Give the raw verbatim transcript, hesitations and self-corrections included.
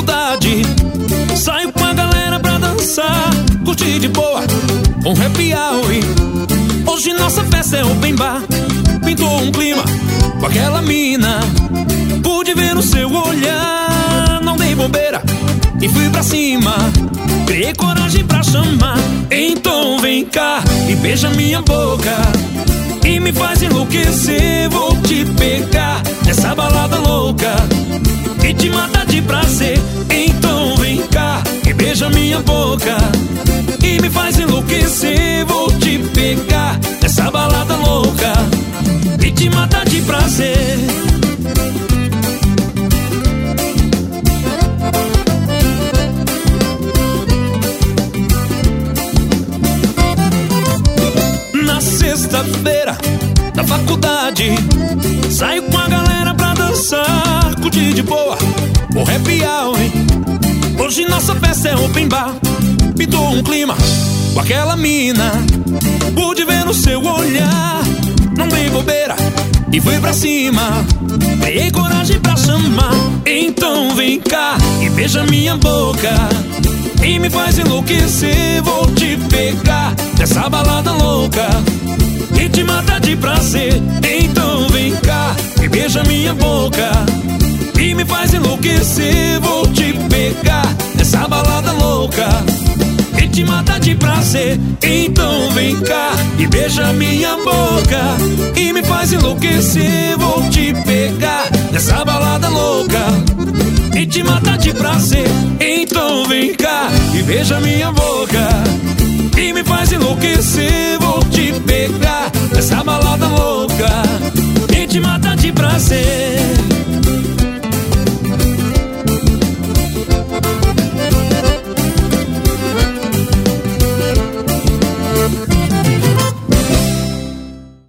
faculdade. Saio com a galera pra dançar, curtir de boa, um happy hour. Hoje nossa festa é open bar. Pintou um clima com aquela mina, pude ver no seu olhar. Não dei bobeira e fui pra cima, criei coragem pra chamar. Então vem cá e beija minha boca e me faz enlouquecer. Vou te pegar nessa balada louca e te matar de prazer. Então vem cá e beija minha boca e me faz enlouquecer. Vou te pegar nessa balada louca e te matar de prazer. Na sexta-feira da faculdade, saio com a galera pra dançar, curtir de boa, o happy hour. Hoje nossa festa é open bar. Pintou um clima com aquela mina, pude ver no seu olhar. Não dei bobeira e fui pra cima, criei coragem pra chamar. Então vem cá e beija minha boca e me faz enlouquecer. Vou te pegar nessa balada louca e te matar de prazer. Então vem cá e beija minha boca e me faz enlouquecer. Vou te pegar nessa balada louca e te matar de prazer. Então vem cá e beija minha boca e me faz enlouquecer. Vou te pegar nessa balada louca e te matar de prazer. Então vem cá e beija minha boca e me faz enlouquecer.